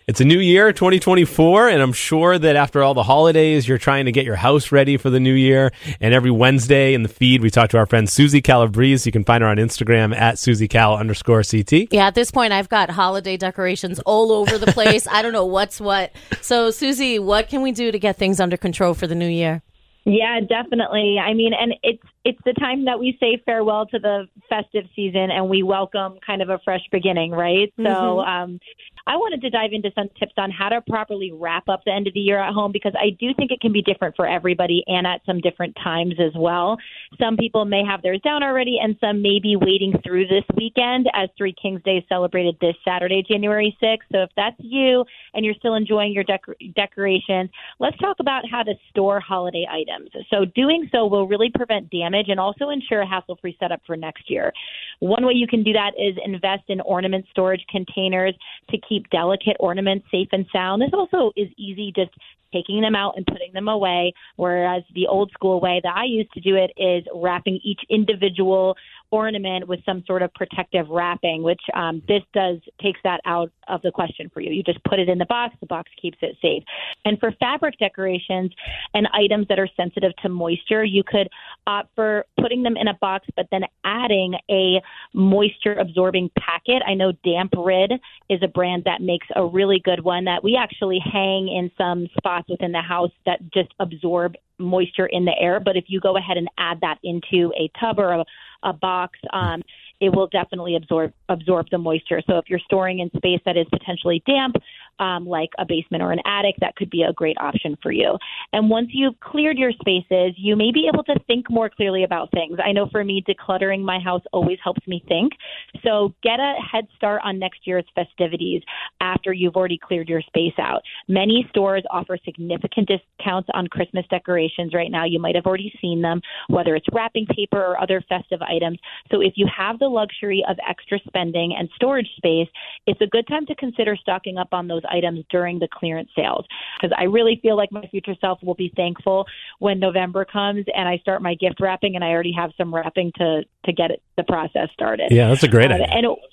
It's a new year, 2024, and I'm sure that after all the holidays, you're trying to get your house ready for the new year. And every Wednesday in the feed, we talk to our friend Susie Calabrese. You can find her on Instagram at SusieCal_CT. Yeah, at this point, I've got holiday decorations all over the place. I don't know what's what. So, Susie, what can we do to get things under control for the new year? Yeah, definitely. I mean, and it's the time that we say farewell to the festive season and we welcome kind of a fresh beginning, right? Mm-hmm. So I wanted to dive into some tips on how to properly wrap up the end of the year at home, because I do think it can be different for everybody and at some different times as well. Some people may have theirs down already, and some may be waiting through this weekend as Three Kings Day is celebrated this Saturday, January 6th. So if that's you and you're still enjoying your decorations, let's talk about how to store holiday items. So doing so will really prevent damage and also ensure a hassle-free setup for next year. One way you can do that is invest in ornament storage containers to keep delicate ornaments safe and sound. This also is easy, just taking them out and putting them away, whereas the old school way that I used to do it is wrapping each individual ornament with some sort of protective wrapping, which this takes that out of the question for you. You just put it in the box keeps it safe. And for fabric decorations and items that are sensitive to moisture, you could opt for putting them in a box, but then adding a moisture absorbing packet. I know Damp Rid is a brand that makes a really good one that we actually hang in some spots within the house that just absorb moisture in the air. But if you go ahead and add that into a tub or a box, it will definitely absorb the moisture. So if you're storing in space that is potentially damp, like a basement or an attic, that could be a great option for you. And once you've cleared your spaces, you may be able to think more clearly about things. I know for me, decluttering my house always helps me think. So get a head start on next year's festivities after you've already cleared your space out. Many stores offer significant discounts on Christmas decorations right now. You might have already seen them, whether it's wrapping paper or other festive items. So if you have the luxury of extra spending and storage space, it's a good time to consider stocking up on those items during the clearance sales, because I really feel like my future self will be thankful when November comes and I start my gift wrapping and I already have some wrapping to get the process started. Yeah, that's a great idea.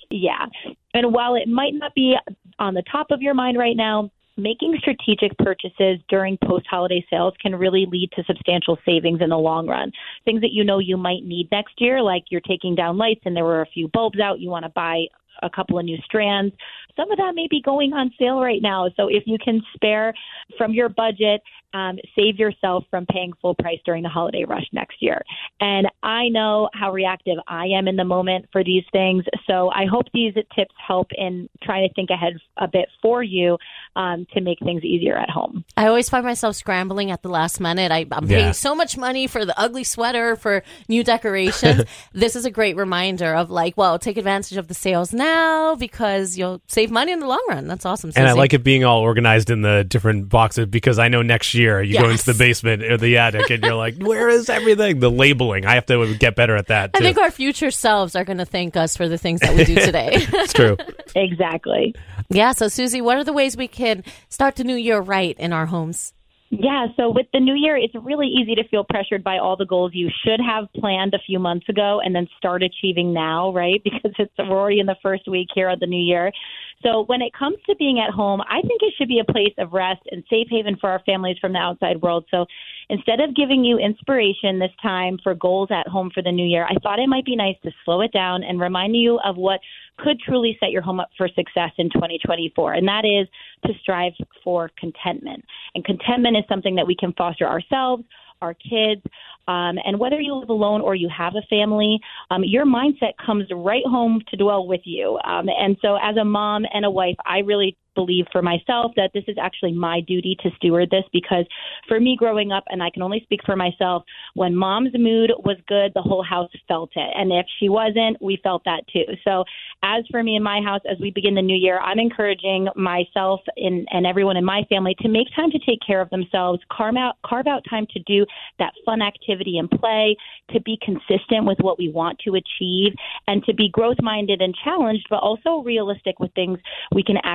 And while it might not be on the top of your mind right now, making strategic purchases during post-holiday sales can really lead to substantial savings in the long run. Things that you might need next year, like you're taking down lights and there were a few bulbs out, you want to buy a couple of new strands. Some of that may be going on sale right now. So if you can spare from your budget, save yourself from paying full price during the holiday rush next year. And I know how reactive I am in the moment for these things. So I hope these tips help in trying to think ahead a bit for you to make things easier at home. I always find myself scrambling at the last minute. I'm paying so much money for the ugly sweater, for new decorations. This is a great reminder of take advantage of the sales now because you'll save money in the long run. That's awesome, Susie. And I like it being all organized in the different boxes, because I know next year you go into the basement or the attic and you're like, where is everything? The labeling. I have to get better at that too. I think our future selves are going to thank us for the things that we do today. It's true. Exactly. Yeah. So, Susie, what are the ways we can start the new year right in our homes? Yeah, so with the new year, it's really easy to feel pressured by all the goals you should have planned a few months ago and then start achieving now, right? Because we're already in the first week here of the new year. So when it comes to being at home, I think it should be a place of rest and safe haven for our families from the outside world. So instead of giving you inspiration this time for goals at home for the new year, I thought it might be nice to slow it down and remind you of what could truly set your home up for success in 2024. And that is to strive for contentment. And contentment is something that we can foster ourselves, our kids, and whether you live alone or you have a family, your mindset comes right home to dwell with you. And so as a mom and a wife, I really believe for myself that this is actually my duty to steward this, because for me growing up, and I can only speak for myself, when mom's mood was good, the whole house felt it. And if she wasn't, we felt that too. So as for me in my house, as we begin the new year, I'm encouraging myself and everyone in my family to make time to take care of themselves, carve out time to do that fun activity and play, to be consistent with what we want to achieve, and to be growth-minded and challenged, but also realistic with things we can actually accomplish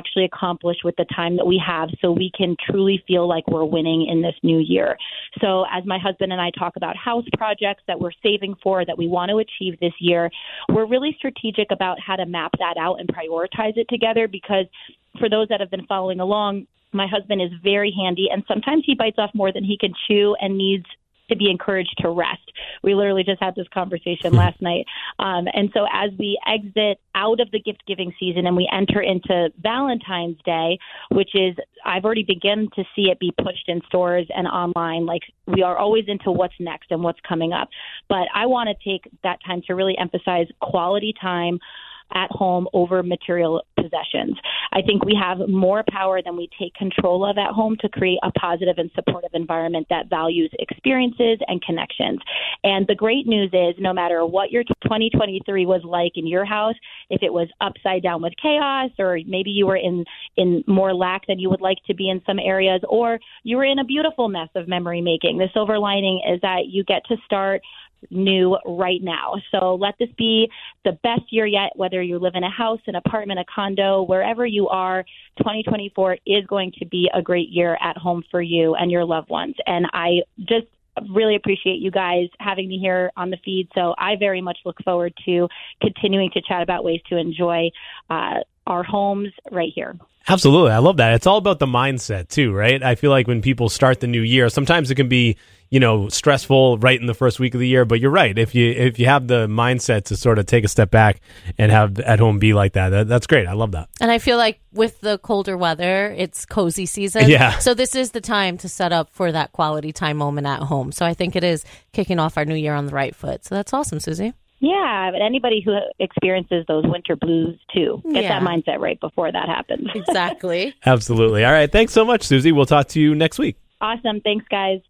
accomplish with the time that we have so we can truly feel like we're winning in this new year. So as my husband and I talk about house projects that we're saving for, that we want to achieve this year, we're really strategic about how to map that out and prioritize it together, because for those that have been following along, my husband is very handy, and sometimes he bites off more than he can chew and needs to be encouraged to rest. We literally just had this conversation last night. And so as we exit out of the gift giving season and we enter into Valentine's Day, which is, I've already begun to see it be pushed in stores and online. Like, we are always into what's next and what's coming up. But I want to take that time to really emphasize quality time at home over material possessions. I think we have more power than we take control of at home to create a positive and supportive environment that values experiences and connections. And the great news is, no matter what your 2023 was like in your house, if it was upside down with chaos, or maybe you were in more lack than you would like to be in some areas, or you were in a beautiful mess of memory making, the silver lining is that you get to start new right now. So let this be the best year yet, whether you live in a house, an apartment, a condo, wherever you are. 2024 is going to be a great year at home for you and your loved ones. And I just really appreciate you guys having me here on the feed. So I very much look forward to continuing to chat about ways to enjoy our homes right here. Absolutely. I love that. It's all about the mindset too, right? I feel like when people start the new year, sometimes it can be, stressful right in the first week of the year, but you're right. If you have the mindset to sort of take a step back and have at home be like that, that's great. I love that. And I feel like with the colder weather, it's cozy season. Yeah. So this is the time to set up for that quality time moment at home. So I think it is kicking off our new year on the right foot. So that's awesome, Susie. Yeah, but anybody who experiences those winter blues too, get that mindset right before that happens. Exactly. Absolutely. All right. Thanks so much, Susie. We'll talk to you next week. Awesome. Thanks, guys.